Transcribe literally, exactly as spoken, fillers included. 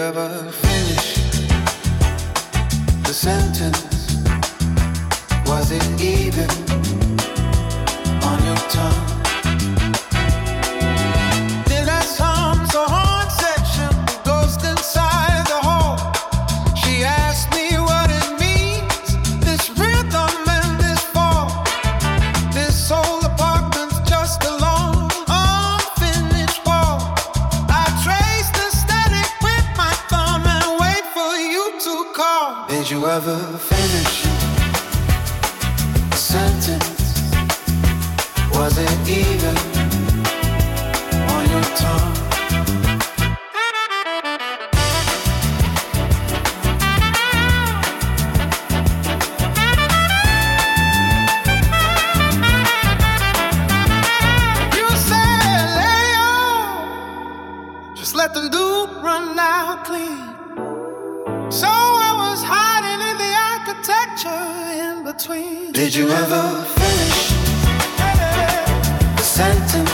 ever finish the sentence? Was it even on your tongue? Did that sound so horn section, ghost inside the hall? She asked me what it means, this rhythm and this fall. This whole apartment's just a long, unfinished wall. I trace the static with my thumb and wait for you to call. Did you ever finish a sentence? Was it even on your tongue? You said lay on, just let the loop run out clean. So I was hiding in the architecture in between. Did you ever finish the sentence?